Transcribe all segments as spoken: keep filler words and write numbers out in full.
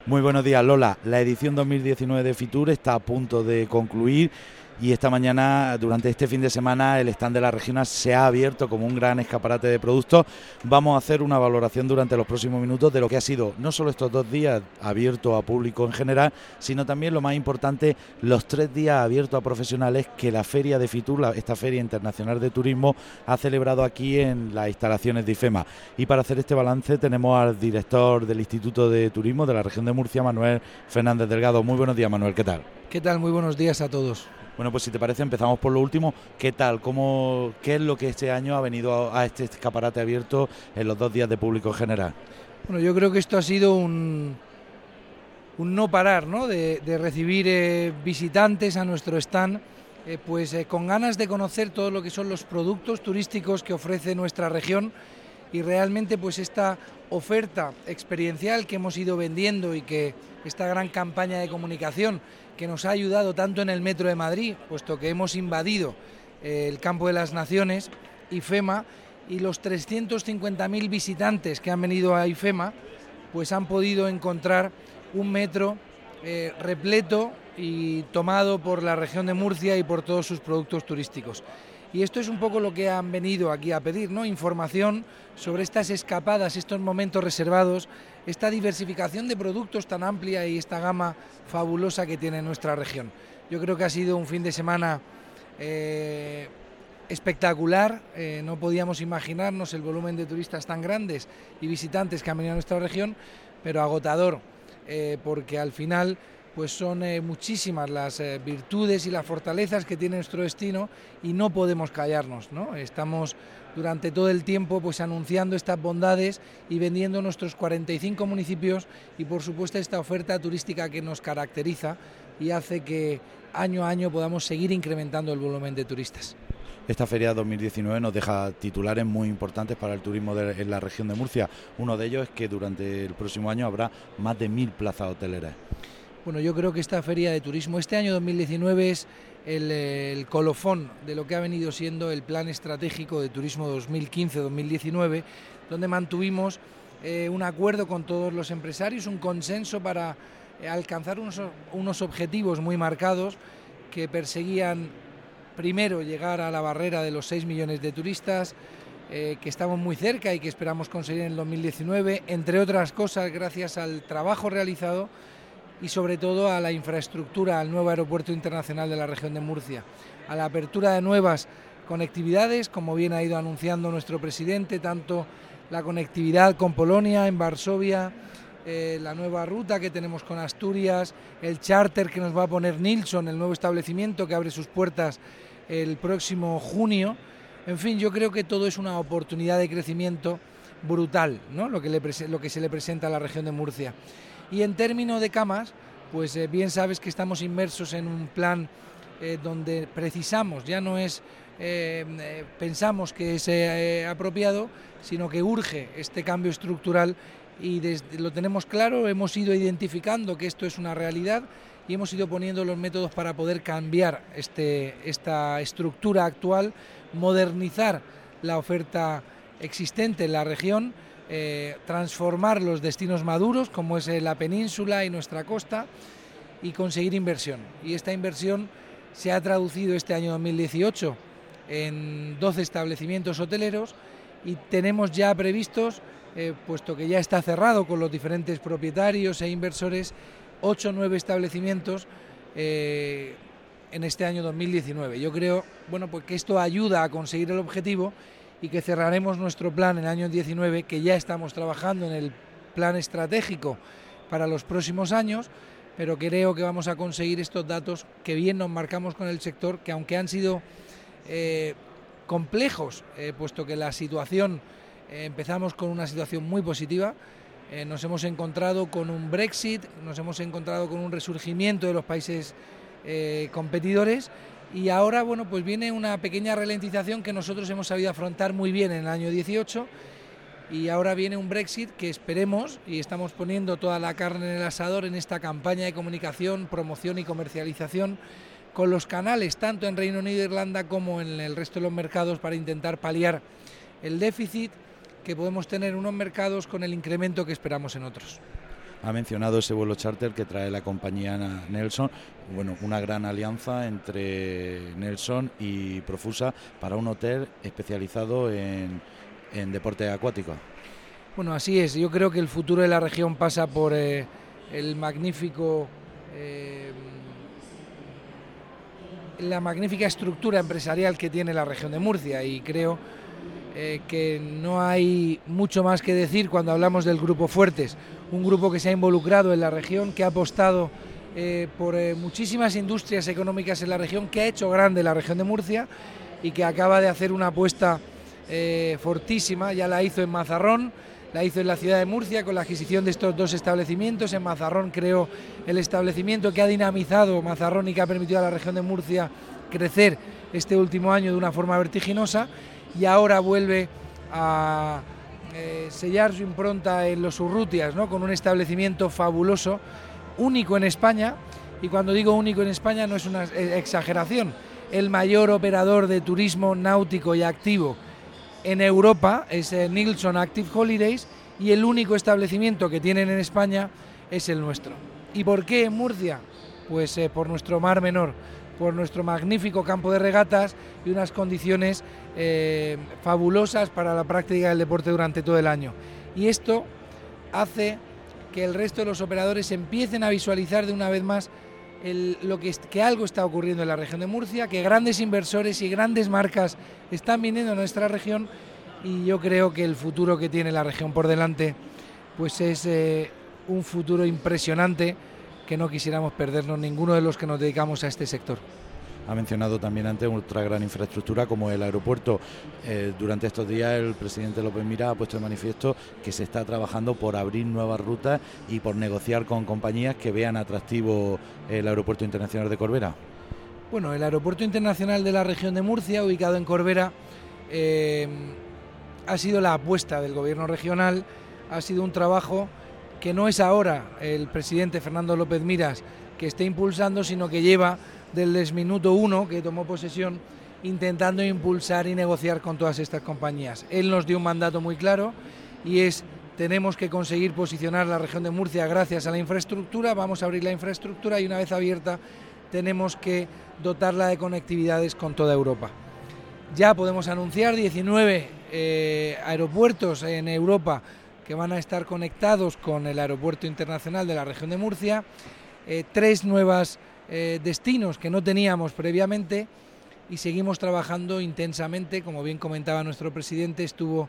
Muy buenos días, Lola. La edición dos mil diecinueve de Fitur está a punto de concluir y esta mañana, durante este fin de semana, el stand de la Regina se ha abierto como un gran escaparate de productos. Vamos a hacer una valoración durante los próximos minutos de lo que ha sido no solo estos dos días abierto a público en general, sino también lo más importante, los tres días abiertos a profesionales que la feria de Fitur, esta Feria Internacional de Turismo, ha celebrado aquí en las instalaciones de IFEMA. Y para hacer este balance tenemos al director del Instituto de Turismo de la región de Murcia, Manuel Fernández Delgado. Muy buenos días, Manuel, ¿qué tal? ¿Qué tal? Muy buenos días a todos. Bueno, pues si te parece empezamos por lo último. ¿Qué tal? ¿Cómo, ¿Qué es lo que este año ha venido a, a este escaparate abierto en los dos días de público en general? Bueno, yo creo que esto ha sido un, un no parar, ¿no? de, de recibir eh, visitantes a nuestro stand, eh, pues eh, con ganas de conocer todo lo que son los productos turísticos que ofrece nuestra región, y realmente pues esta oferta experiencial que hemos ido vendiendo y que esta gran campaña de comunicación que nos ha ayudado tanto en el Metro de Madrid, puesto que hemos invadido eh, el Campo de las Naciones, IFEMA, y los trescientos cincuenta mil visitantes que han venido a IFEMA pues han podido encontrar un metro eh, repleto y tomado por la región de Murcia y por todos sus productos turísticos. Y esto es un poco lo que han venido aquí a pedir, ¿no? Información sobre estas escapadas, estos momentos reservados, esta diversificación de productos tan amplia y esta gama fabulosa que tiene nuestra región. Yo creo que ha sido un fin de semana eh, espectacular, eh, no podíamos imaginarnos el volumen de turistas tan grandes y visitantes que han venido a nuestra región, pero agotador, eh, porque al final pues son eh, muchísimas las eh, virtudes y las fortalezas que tiene nuestro destino y no podemos callarnos, ¿no? Estamos durante todo el tiempo pues anunciando estas bondades y vendiendo nuestros cuarenta y cinco municipios y por supuesto esta oferta turística que nos caracteriza y hace que año a año podamos seguir incrementando el volumen de turistas. Esta feria dos mil diecinueve nos deja titulares muy importantes para el turismo de, en la región de Murcia. Uno de ellos es que durante el próximo año habrá más de mil plazas hoteleras. Bueno, yo creo que esta feria de turismo, este año dos mil diecinueve es el, el colofón de lo que ha venido siendo el plan estratégico de turismo dos mil quince dos mil diecinueve, donde mantuvimos eh, un acuerdo con todos los empresarios, un consenso para eh, alcanzar unos, unos objetivos muy marcados que perseguían primero llegar a la barrera de los seis millones de turistas, eh, que estamos muy cerca y que esperamos conseguir en el dos mil diecinueve, entre otras cosas gracias al trabajo realizado y sobre todo a la infraestructura, al nuevo aeropuerto internacional de la región de Murcia, a la apertura de nuevas conectividades, como bien ha ido anunciando nuestro presidente, tanto la conectividad con Polonia, en Varsovia, eh, la nueva ruta que tenemos con Asturias, el charter que nos va a poner Nilsson, el nuevo establecimiento que abre sus puertas el próximo junio. En fin, yo creo que todo es una oportunidad de crecimiento brutal, ¿no? Lo que, le, lo que se le presenta a la región de Murcia. Y en términos de camas, pues eh, bien sabes que estamos inmersos en un plan eh, donde precisamos, ya no es, eh, eh, pensamos que es eh, apropiado, sino que urge este cambio estructural y desde, lo tenemos claro, hemos ido identificando que esto es una realidad y hemos ido poniendo los métodos para poder cambiar este, esta estructura actual, modernizar la oferta existente en la región, Eh, transformar los destinos maduros como es la península y nuestra costa y conseguir inversión. Y esta inversión se ha traducido este año dos mil dieciocho en doce establecimientos hoteleros y tenemos ya previstos, eh, puesto que ya está cerrado con los diferentes propietarios e inversores, ocho o nueve establecimientos eh, en este año dos mil diecinueve. Yo creo bueno, pues que esto ayuda a conseguir el objetivo y que cerraremos nuestro plan en el año diecinueve, que ya estamos trabajando en el plan estratégico para los próximos años, pero creo que vamos a conseguir estos datos que bien nos marcamos con el sector, que aunque han sido eh, complejos, eh, puesto que la situación, eh, empezamos con una situación muy positiva, eh, nos hemos encontrado con un Brexit, nos hemos encontrado con un resurgimiento de los países eh, competidores, y ahora bueno pues viene una pequeña ralentización que nosotros hemos sabido afrontar muy bien en el año dieciocho y ahora viene un Brexit que esperemos, y estamos poniendo toda la carne en el asador en esta campaña de comunicación, promoción y comercialización con los canales tanto en Reino Unido e Irlanda como en el resto de los mercados para intentar paliar el déficit que podemos tener en unos mercados con el incremento que esperamos en otros. Ha mencionado ese vuelo charter que trae la compañía Nelson, bueno, una gran alianza entre Nelson y Profusa para un hotel especializado en, en deporte acuático. Bueno, así es. Yo creo que el futuro de la región pasa por eh, el magnífico, eh, la magnífica estructura empresarial que tiene la región de Murcia, y creo eh, que no hay mucho más que decir cuando hablamos del Grupo Fuertes, un grupo que se ha involucrado en la región, que ha apostado eh, por eh, muchísimas industrias económicas en la región, que ha hecho grande la región de Murcia y que acaba de hacer una apuesta eh, fortísima. Ya la hizo en Mazarrón, la hizo en la ciudad de Murcia con la adquisición de estos dos establecimientos. En Mazarrón creó el establecimiento que ha dinamizado Mazarrón y que ha permitido a la región de Murcia crecer este último año de una forma vertiginosa, y ahora vuelve a eh, sellar su impronta en los Urrutias, ¿no?, con un establecimiento fabuloso, único en España, y cuando digo único en España no es una exageración, el mayor operador de turismo náutico y activo en Europa es eh, Nilsson Active Holidays, y el único establecimiento que tienen en España es el nuestro. ¿Y por qué en Murcia? Pues eh, por nuestro Mar Menor, por nuestro magnífico campo de regatas y unas condiciones eh, fabulosas para la práctica del deporte durante todo el año. Y esto hace que el resto de los operadores empiecen a visualizar de una vez más el, lo que, que algo está ocurriendo en la región de Murcia, que grandes inversores y grandes marcas están viniendo a nuestra región, y yo creo que el futuro que tiene la región por delante pues es eh, un futuro impresionante que no quisiéramos perdernos ninguno de los que nos dedicamos a este sector. Ha mencionado también antes otra gran infraestructura como el aeropuerto. Eh, durante estos días el presidente López Miras ha puesto de manifiesto que se está trabajando por abrir nuevas rutas y por negociar con compañías que vean atractivo el Aeropuerto Internacional de Corbera. Bueno, el Aeropuerto Internacional de la región de Murcia, ubicado en Corbera, eh, ha sido la apuesta del gobierno regional, ha sido un trabajo que no es ahora el presidente Fernando López Miras que esté impulsando, sino que lleva desde el minuto uno que tomó posesión intentando impulsar y negociar con todas estas compañías. Él nos dio un mandato muy claro, y es: tenemos que conseguir posicionar la región de Murcia gracias a la infraestructura, vamos a abrir la infraestructura, y una vez abierta tenemos que dotarla de conectividades con toda Europa. Ya podemos anunciar diecinueve eh, aeropuertos en Europa que van a estar conectados con el Aeropuerto Internacional de la región de Murcia, eh, tres nuevos eh, destinos que no teníamos previamente, y seguimos trabajando intensamente. Como bien comentaba nuestro presidente, estuvo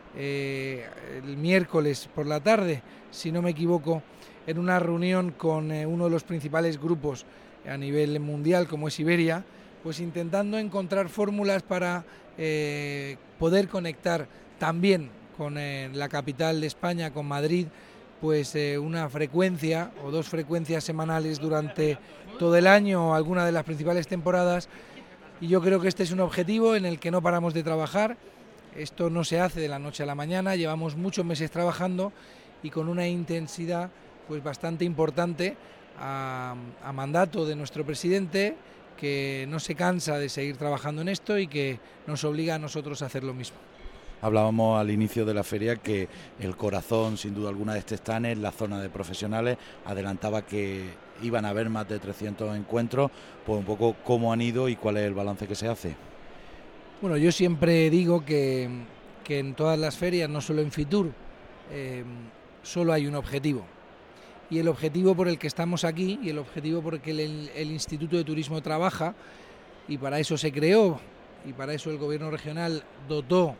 eh, el miércoles por la tarde, si no me equivoco, en una reunión con eh, uno de los principales grupos a nivel mundial como es Iberia, pues intentando encontrar fórmulas para eh, poder conectar también con eh, la capital de España, con Madrid, pues eh, una frecuencia o dos frecuencias semanales durante todo el año o alguna de las principales temporadas. Y yo creo que este es un objetivo en el que no paramos de trabajar. Esto no se hace de la noche a la mañana, llevamos muchos meses trabajando y con una intensidad pues bastante importante a, a mandato de nuestro presidente, que no se cansa de seguir trabajando en esto y que nos obliga a nosotros a hacer lo mismo. Hablábamos al inicio de la feria que el corazón, sin duda alguna, de este stand es la zona de profesionales. Adelantaba que iban a haber más de trescientos encuentros. Pues un poco cómo han ido y cuál es el balance que se hace. Bueno, yo siempre digo que, que en todas las ferias, no solo en Fitur, eh, solo hay un objetivo. Y el objetivo por el que estamos aquí, y el objetivo por el que el, el Instituto de Turismo trabaja, y para eso se creó, y para eso el Gobierno regional dotó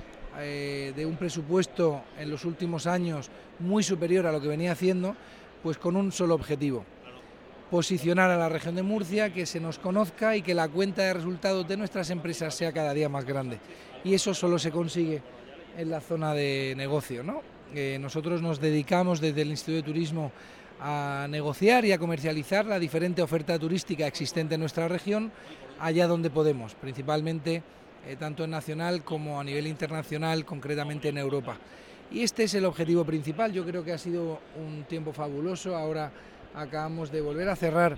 eh, de un presupuesto en los últimos años muy superior a lo que venía haciendo, pues con un solo objetivo: posicionar a la región de Murcia, que se nos conozca y que la cuenta de resultados de nuestras empresas sea cada día más grande. Y eso solo se consigue en la zona de negocio, ¿no? Eh, nosotros nos dedicamos desde el Instituto de Turismo a negociar y a comercializar la diferente oferta turística existente en nuestra región, allá donde podemos, principalmente eh, tanto en nacional como a nivel internacional, concretamente en Europa. Y este es el objetivo principal. Yo creo que ha sido un tiempo fabuloso. Ahora acabamos de volver a cerrar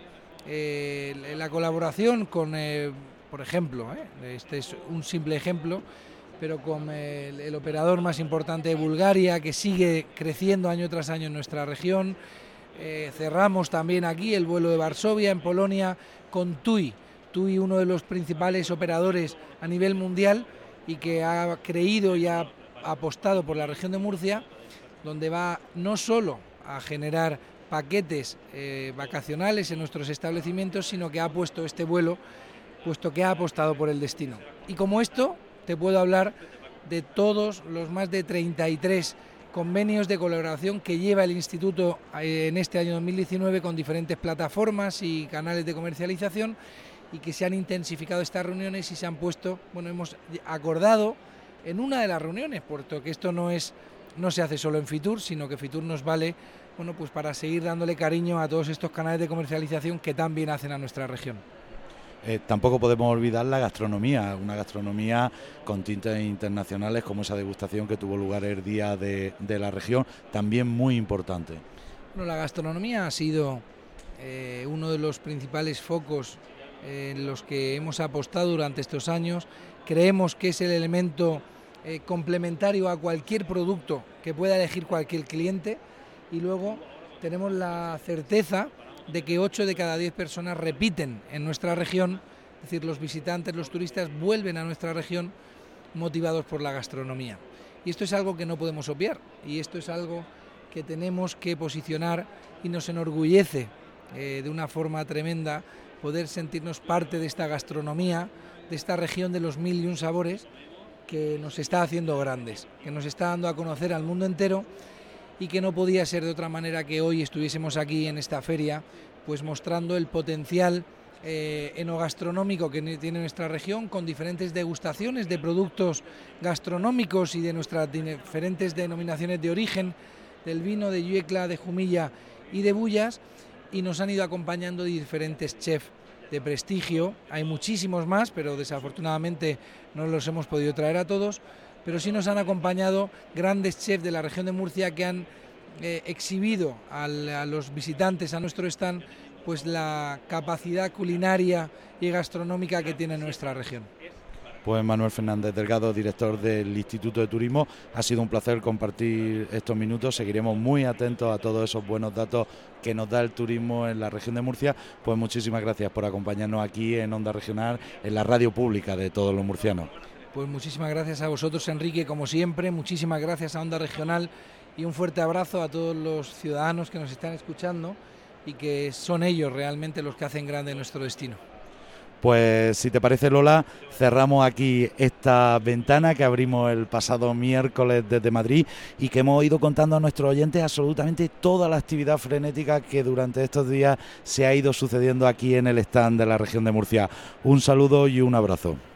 eh, la colaboración con, eh, por ejemplo, eh, este es un simple ejemplo, pero con el, el operador más importante de Bulgaria, que sigue creciendo año tras año en nuestra región. Eh, cerramos también aquí el vuelo de Varsovia, en Polonia, con TUI. TUI, uno de los principales operadores a nivel mundial y que ha creído y ha apostado por la región de Murcia, donde va no solo a generar paquetes eh, vacacionales en nuestros establecimientos, sino que ha puesto este vuelo, puesto que ha apostado por el destino. Y como esto, te puedo hablar de todos los más de treinta y tres convenios de colaboración que lleva el Instituto en este año dos mil diecinueve con diferentes plataformas y canales de comercialización, y que se han intensificado estas reuniones y se han puesto, bueno, hemos acordado en una de las reuniones, puesto que esto no es no se hace solo en Fitur, sino que Fitur nos vale, bueno, pues para seguir dándole cariño a todos estos canales de comercialización que tan bien hacen a nuestra región. Eh, tampoco podemos olvidar la gastronomía, una gastronomía con tintes internacionales, como esa degustación que tuvo lugar el día de, de la región, también muy importante. Bueno, la gastronomía ha sido eh, uno de los principales focos eh, en los que hemos apostado durante estos años. Creemos que es el elemento eh, complementario a cualquier producto que pueda elegir cualquier cliente, y luego tenemos la certeza de que ocho de cada diez personas repiten en nuestra región, es decir, los visitantes, los turistas vuelven a nuestra región motivados por la gastronomía. Y esto es algo que no podemos obviar, y esto es algo que tenemos que posicionar, y nos enorgullece eh, de una forma tremenda poder sentirnos parte de esta gastronomía, de esta región de los mil y un sabores que nos está haciendo grandes, que nos está dando a conocer al mundo entero, y que no podía ser de otra manera que hoy estuviésemos aquí en esta feria, pues mostrando el potencial eh, enogastronómico que tiene nuestra región, con diferentes degustaciones de productos gastronómicos y de nuestras diferentes denominaciones de origen, del vino, de Lluecla, de Jumilla y de Bullas, y nos han ido acompañando diferentes chefs de prestigio. Hay muchísimos más, pero desafortunadamente no los hemos podido traer a todos, pero sí nos han acompañado grandes chefs de la región de Murcia que han eh, exhibido al, a los visitantes a nuestro stand pues la capacidad culinaria y gastronómica que tiene nuestra región. Pues Manuel Fernández Delgado, director del Instituto de Turismo, ha sido un placer compartir estos minutos. Seguiremos muy atentos a todos esos buenos datos que nos da el turismo en la región de Murcia. Pues muchísimas gracias por acompañarnos aquí en Onda Regional, en la radio pública de todos los murcianos. Pues muchísimas gracias a vosotros, Enrique, como siempre. Muchísimas gracias a Onda Regional, y un fuerte abrazo a todos los ciudadanos que nos están escuchando y que son ellos realmente los que hacen grande nuestro destino. Pues si te parece, Lola, cerramos aquí esta ventana que abrimos el pasado miércoles desde Madrid y que hemos ido contando a nuestros oyentes absolutamente toda la actividad frenética que durante estos días se ha ido sucediendo aquí en el stand de la región de Murcia. Un saludo y un abrazo.